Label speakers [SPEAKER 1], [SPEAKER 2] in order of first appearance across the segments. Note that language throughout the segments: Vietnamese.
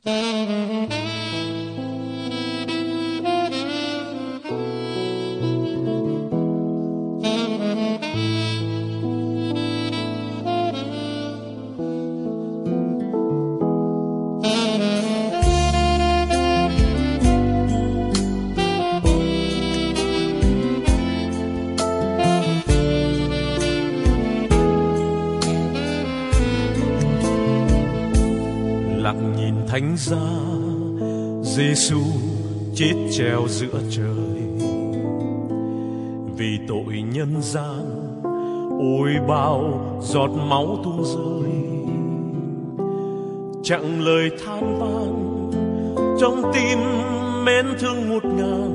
[SPEAKER 1] Thánh giá Giêsu chết treo giữa trời vì tội nhân gian, ôi bao giọt máu tuôn rơi. Chẳng lời than van trong tim mến thương ngút ngàn,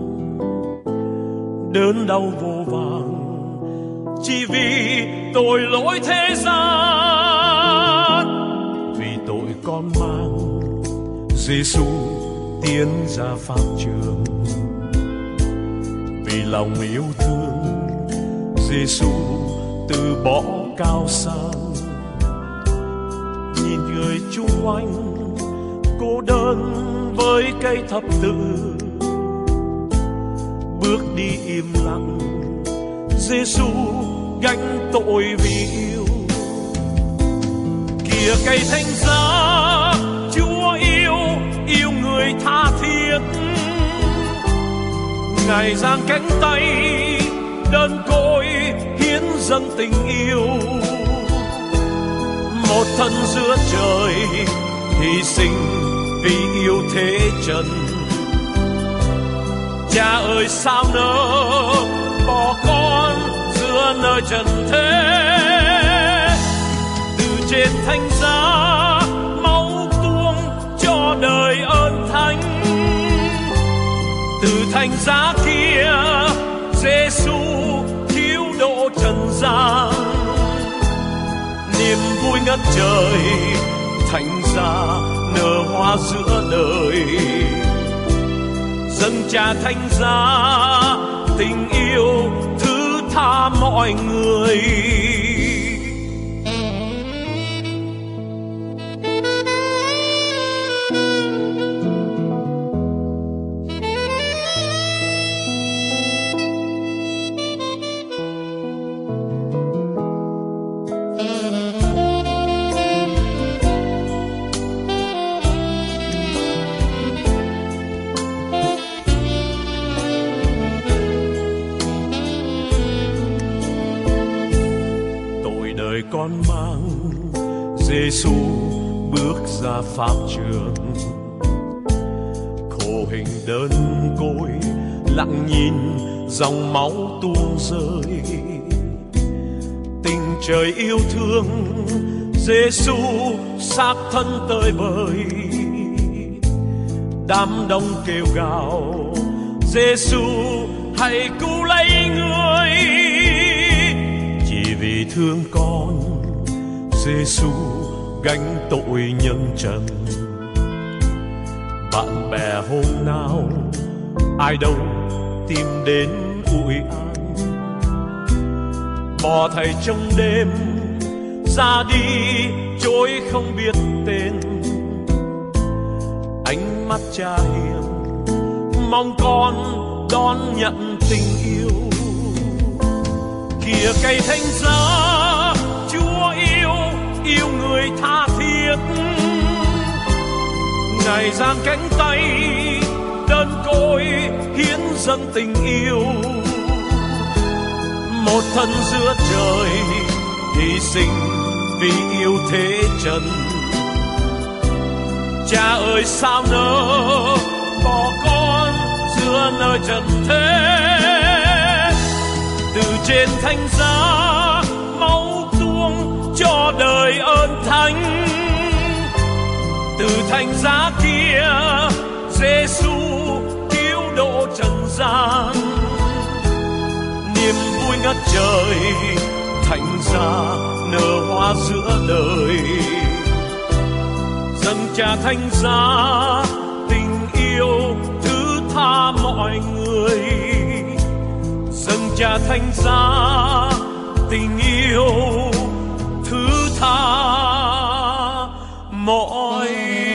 [SPEAKER 1] đớn đau vô vàn chỉ vì tội lỗi thế gian. Vì tội con mang Giêsu tiến ra pháp trường, vì lòng yêu thương Giêsu từ bỏ cao sang. Nhìn người chung quanh cô đơn với cây thập tự, bước đi im lặng Giêsu gánh tội vì yêu. Kìa cây thánh giá Chúa yêu người tha thiết, Ngài giang cánh tay đơn côi hiến dâng tình yêu. Một thân giữa trời hy sinh vì yêu thế trần. Cha ơi sao nỡ bỏ con giữa nơi trần thế. Từ trên thánh giá máu tuôn cho đời ơn thánh. Từ thánh giá kia Giêsu cứu độ trần gian. Niềm vui ngất trời thánh giá nở hoa giữa đời. Dâng cha thánh giá tình yêu thứ tha mọi người. Con mang Giêsu bước ra pháp trường, khổ hình đơn côi lặng nhìn dòng máu tuôn rơi. Tình trời yêu thương Giêsu xác thân tơi bời. Đám đông kêu gào Giêsu hãy cứu lấy người. Chỉ vì thương con Giêsu gánh tội nhân trần. Bạn bè hôm nào ai đâu tìm đến ủi an. Bỏ thầy trong đêm ra đi trôi không biết tên. Ánh mắt cha hiền mong con đón nhận tình yêu. Kìa cây thánh giá Chúa yêu người tha thiết. Ngài giang cánh tay đơn côi hiến dâng tình yêu. Một thân giữa trời hy sinh vì yêu thế trần. Cha ơi sao nỡ bỏ con giữa nơi trần thế. Từ trên thánh giá máu tuôn cho đời ơn thánh. Từ thánh giá kia Giêsu cứu độ trần gian. Niềm vui ngất trời thánh giá nở hoa giữa đời. Dâng cha thánh giá tình yêu thứ tha mọi người. Dâng cha thánh giá tình yêu thứ tha mọi